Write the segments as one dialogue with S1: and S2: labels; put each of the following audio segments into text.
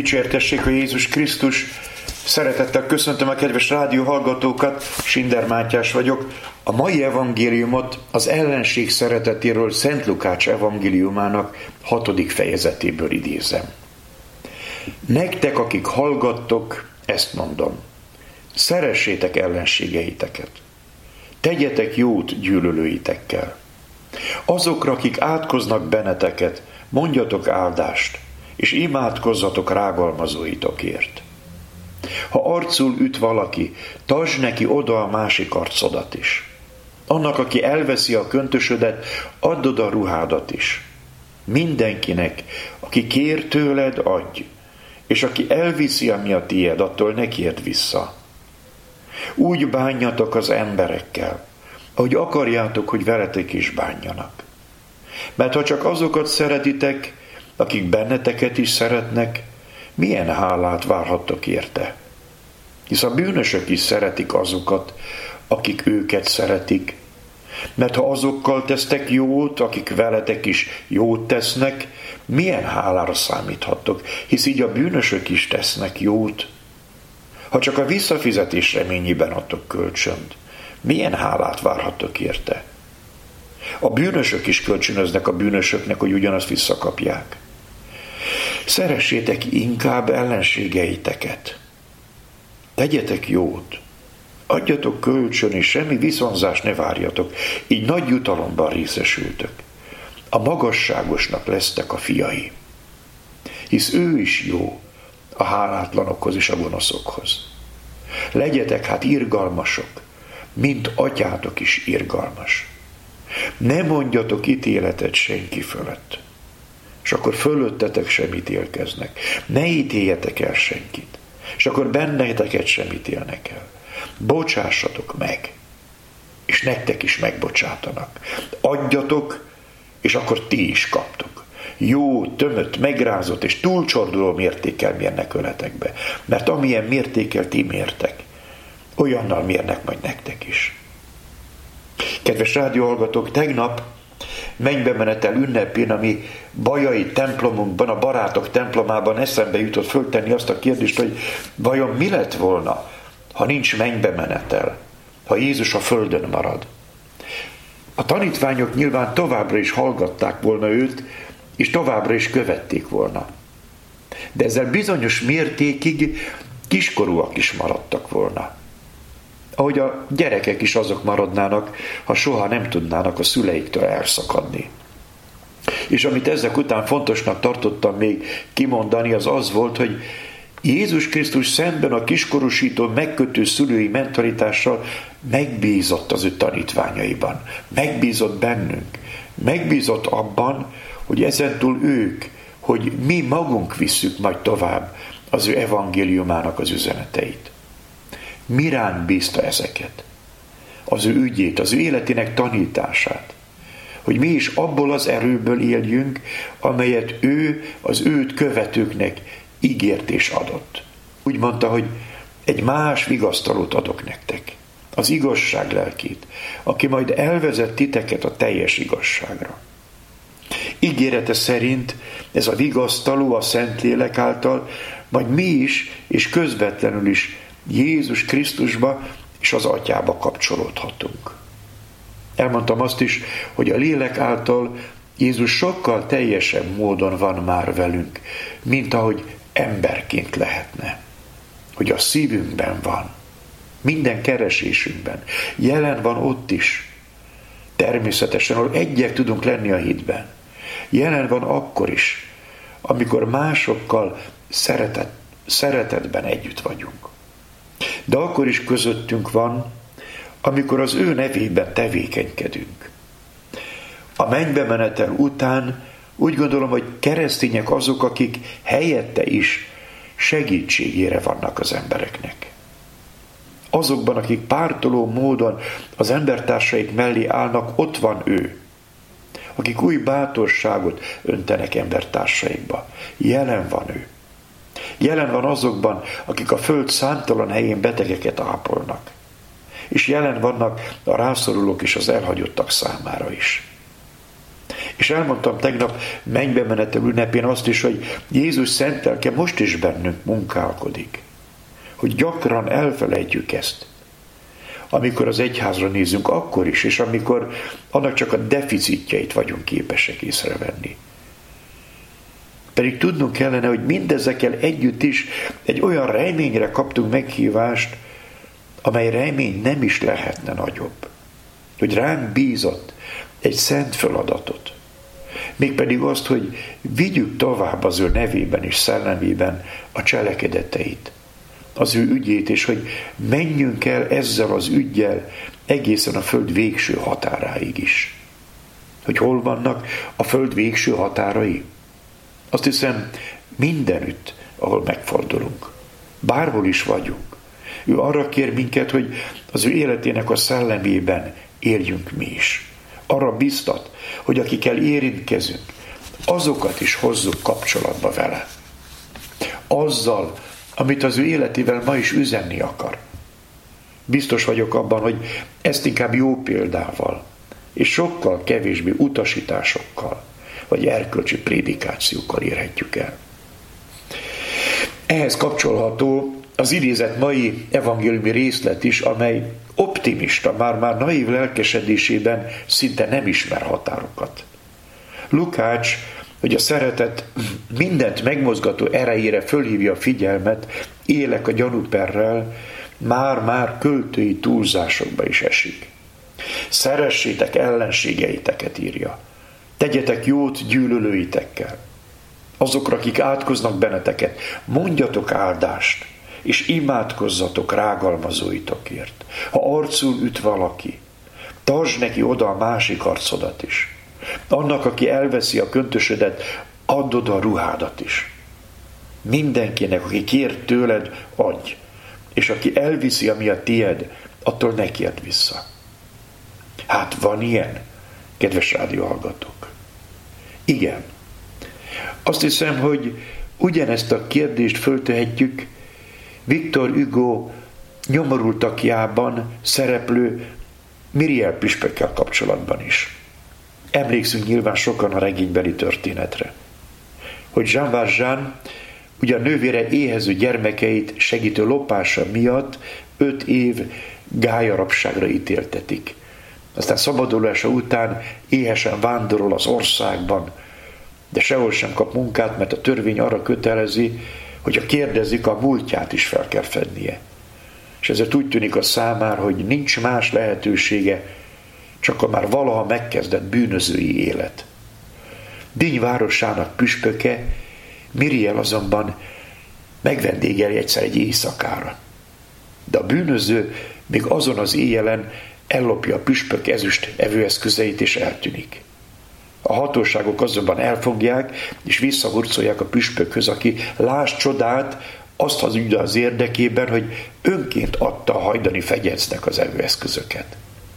S1: Dicsértessék a Jézus Krisztus! Szeretettel köszöntöm a kedves rádió hallgatókat, Sinder Mátyás vagyok. A mai evangéliumot az ellenség szeretetéről Szent Lukács evangéliumának 6. fejezetéből idézem. Nektek, akik hallgattok, ezt mondom. Szeressétek ellenségeiteket. Tegyetek jót gyűlölőitekkel. Azokra, akik átkoznak benneteket, mondjatok áldást, és imádkozzatok rágalmazóitokért. Ha arcul üt valaki, tartsd neki oda a másik arcodat is. Annak, aki elveszi a köntösödet, add oda a ruhádat is. Mindenkinek, aki kér tőled, adj, és aki elviszi, ami a tiéd, attól ne kérd vissza. Úgy bánjatok az emberekkel, ahogy akarjátok, hogy veletek is bánjanak. Mert ha csak azokat szeretitek, akik benneteket is szeretnek, milyen hálát várhattok érte? Hisz a bűnösök is szeretik azokat, akik őket szeretik. Mert ha azokkal tesztek jót, akik veletek is jót tesznek, milyen hálára számíthattok? Hisz így a bűnösök is tesznek jót. Ha csak a visszafizetés reményében adtok kölcsönt, milyen hálát várhattok érte? A bűnösök is kölcsönöznek a bűnösöknek, hogy ugyanazt visszakapják. Szeressétek inkább ellenségeiteket. Tegyetek jót. Adjatok kölcsön, és semmi viszonzást ne várjatok. Így nagy jutalomban részesültök. A magasságosnak lesztek a fiai. Hisz ő is jó a hálátlanokhoz és a gonoszokhoz. Legyetek hát irgalmasok, mint atyátok is irgalmas. Ne mondjatok ítéletet senki fölött, és akkor fölöttetek sem ítélkeznek. Ne ítéljetek el senkit, és akkor benneteket sem ítélnek el. Bocsássatok meg, és nektek is megbocsátanak. Adjatok, és akkor ti is kaptok. Jó, tömött, megrázott és túlcsorduló mértékkel mérnek öletekbe. Mert amilyen mértékkel ti mértek, olyannal mérnek majd nektek is. Kedves rádióhallgatók, tegnap mennybe menetel ünnepén, ami bajai templomunkban, a barátok templomában eszembe jutott föltenni azt a kérdést, hogy vajon mi lett volna, ha nincs mennybe menetel, ha Jézus a földön marad. A tanítványok nyilván továbbra is hallgatták volna őt, és továbbra is követték volna. De ezzel bizonyos mértékig kiskorúak is maradtak volna. Ahogy a gyerekek is azok maradnának, ha soha nem tudnának a szüleiktől elszakadni. És amit ezek után fontosnak tartottam még kimondani, az az volt, hogy Jézus Krisztus szemben a kiskorúsító, megkötő szülői mentalitással megbízott az ő tanítványaiban. Megbízott bennünk. Megbízott abban, hogy ezentúl ők, hogy mi magunk visszük majd tovább az ő evangéliumának az üzeneteit. Mirán bízta ezeket? Az ő ügyét, az ő életének tanítását. Hogy mi is abból az erőből éljünk, amelyet ő az őt követőknek ígért és adott. Úgy mondta, hogy egy más vigasztalót adok nektek. Az igazság lelkét, aki majd elvezet titeket a teljes igazságra. Ígérete szerint ez a vigasztaló a Szentlélek által majd mi is, és közvetlenül is Jézus Krisztusba és az Atyába kapcsolódhatunk. Elmondtam azt is, hogy a lélek által Jézus sokkal teljesebb módon van már velünk, mint ahogy emberként lehetne. Hogy a szívünkben van, minden keresésünkben, jelen van ott is. Természetesen, ahol egyek tudunk lenni a hitben. Jelen van akkor is, amikor másokkal szeretetben együtt vagyunk. De akkor is közöttünk van, amikor az ő nevében tevékenykedünk. A mennybe menetel után úgy gondolom, hogy keresztények azok, akik helyette is segítségére vannak az embereknek. Azokban, akik pártoló módon az embertársaik mellé állnak, ott van ő. Akik új bátorságot öntenek embertársaikba. Jelen van ő. Jelen van azokban, akik a föld számtalan helyén betegeket ápolnak. És jelen vannak a rászorulók és az elhagyottak számára is. És elmondtam tegnap mennybe menetel ünnepén azt is, hogy Jézus szent lelke most is bennünk munkálkodik. Hogy gyakran elfelejtjük ezt. Amikor az egyházra nézünk, akkor is, és amikor annak csak a deficitjeit vagyunk képesek észrevenni. Pedig tudnunk kellene, hogy mindezekkel együtt is egy olyan reményre kaptunk meghívást, amely remény nem is lehetne nagyobb. Hogy ránk bízott egy szent feladatot. Mégpedig azt, hogy vigyük tovább az ő nevében és szellemében a cselekedeteit, az ő ügyét, és hogy menjünk el ezzel az üggyel egészen a föld végső határáig is. Hogy hol vannak a föld végső határai? Azt hiszem, mindenütt, ahol megfordulunk. Bárhol is vagyunk. Ő arra kér minket, hogy az ő életének a szellemében éljünk mi is. Arra biztat, hogy akikkel érintkezünk, azokat is hozzuk kapcsolatba vele. Azzal, amit az ő életével ma is üzenni akar. Biztos vagyok abban, hogy ezt inkább jó példával, és sokkal kevésbé utasításokkal, vagy erkölcsi prédikációkkal érhetjük el. Ehhez kapcsolható az idézett mai evangéliumi részlet is, amely optimista, már naív lelkesedésében szinte nem ismer határokat. Lukács, hogy a szeretet mindent megmozgató erejére fölhívja a figyelmet, élek a gyanúperrel, már költői túlzásokba is esik. Szeressétek ellenségeiteket, írja. Tegyetek jót gyűlölőitekkel. Azokra, akik átkoznak benneteket, mondjatok áldást, és imádkozzatok rágalmazóitokért. Ha arcul üt valaki, tartsd neki oda a másik arcodat is. Annak, aki elveszi a köntösödet, add oda a ruhádat is. Mindenkinek, aki kér tőled, adj, és aki elviszi, ami a tied, attól ne kérd vissza. Hát van ilyen, kedves rádióhallgatók? Igen. Azt hiszem, hogy ugyanezt a kérdést föltehetjük Victor Hugo nyomorultakjában szereplő Miriel püspökkel kapcsolatban is. Emlékszünk nyilván sokan a regénybeli történetre. Hogy Jean Valjean ugye a nővére éhező gyermekeit segítő lopása miatt 5 év gályarabságra ítéltetik. Aztán szabadulása után éhesen vándorol az országban, de sehol sem kap munkát, mert a törvény arra kötelezi, hogyha kérdezik, a múltját is fel kell fednie. És ezért úgy tűnik a számára, hogy nincs más lehetősége, csak a már valaha megkezdett bűnözői élet. Digne városának püspöke, Miriel azonban megvendégeli egyszer egy éjszakára. De a bűnöző még azon az éjjelen ellopja a püspök ezüst evőeszközeit és eltűnik. A hatóságok azonban elfogják és visszahurcolják a püspökhöz, aki lásd csodát, azt hazudja az érdekében, hogy önként adta a hajdani fegyecnek az evőeszközöket.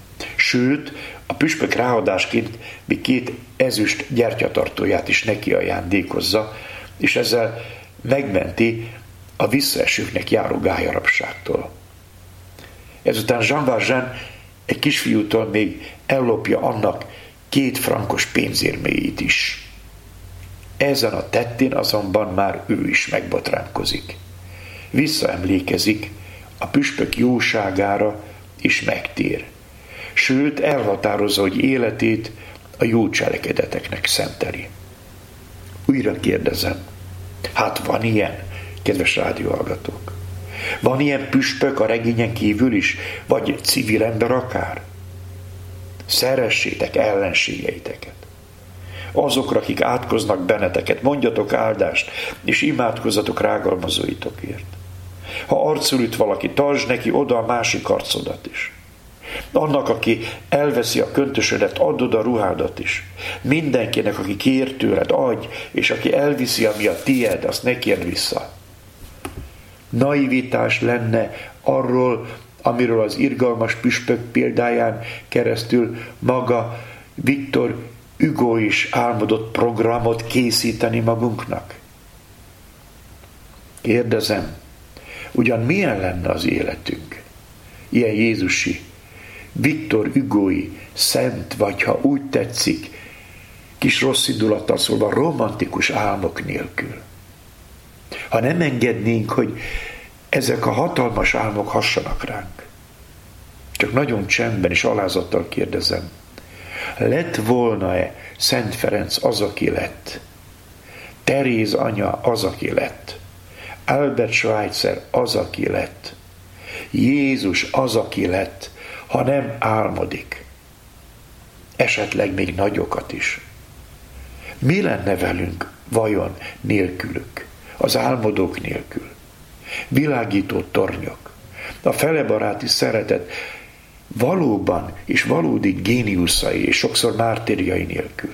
S1: Sőt, a püspök ráadásként még 2 ezüst gyertyatartóját is neki ajándékozza, és ezzel megmenti a visszaesőknek járó gályarabságtól. Ezután Jean Valjean egy kisfiútól még ellopja annak 2 frankos pénzérméjét is. Ezen a tettén azonban már ő is megbotránkozik. Visszaemlékezik a püspök jóságára, és megtér. Sőt, elhatározza, hogy életét a jó cselekedeteknek szenteli. Újra kérdezem, hát van ilyen, kedves rádióhallgatók? Van ilyen püspök a regényen kívül is, vagy civil ember akár? Szeressétek ellenségeiteket. Azokra, akik átkoznak benneteket, mondjatok áldást, és imádkozzatok rágalmazóitokért. Ha arcul üt valaki, tartsd neki oda a másik arcodat is. Annak, aki elveszi a köntösödet, add oda a ruhádat is. Mindenkinek, aki kér tőled, adj, és aki elviszi, ami a tied, azt ne kérd vissza. Naivitás lenne arról, amiről az irgalmas püspök példáján keresztül maga Victor Hugo is álmodott programot készíteni magunknak. Kérdezem, ugyan milyen lenne az életünk? Ilyen jézusi, Victor Hugói, szent, vagy ha úgy tetszik, kis rossz indulattal szólva, romantikus álmok nélkül. Ha nem engednénk, hogy ezek a hatalmas álmok hassanak ránk. Csak nagyon csendben és alázattal kérdezem, lett volna-e Szent Ferenc az, aki lett? Teréz anya az, aki lett? Albert Schweitzer az, aki lett? Jézus az, aki lett, ha nem álmodik? Esetleg még nagyokat is. Mi lenne velünk vajon nélkülük, az álmodók nélkül? Világító tornyok, a felebaráti szeretet valóban és valódi géniuszai és sokszor mártírjai nélkül.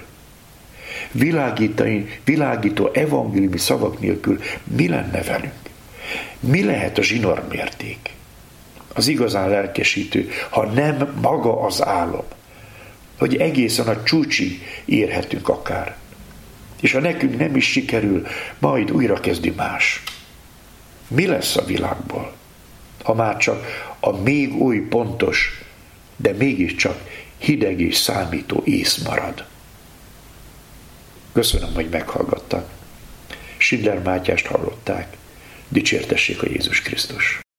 S1: Világító evangéliumi szavak nélkül mi lenne velünk? Mi lehet a zsinórmérték? Az igazán lelkesítő, ha nem maga az álom, hogy egészen a csúcsig érhetünk akár. És ha nekünk nem is sikerül, majd újra kezdi más. Mi lesz a világból, ha már csak a még oly pontos, de mégiscsak hideg és számító ész marad? Köszönöm, hogy meghallgattak. Schindler Mátyást hallották. Dicsértessék a Jézus Krisztus!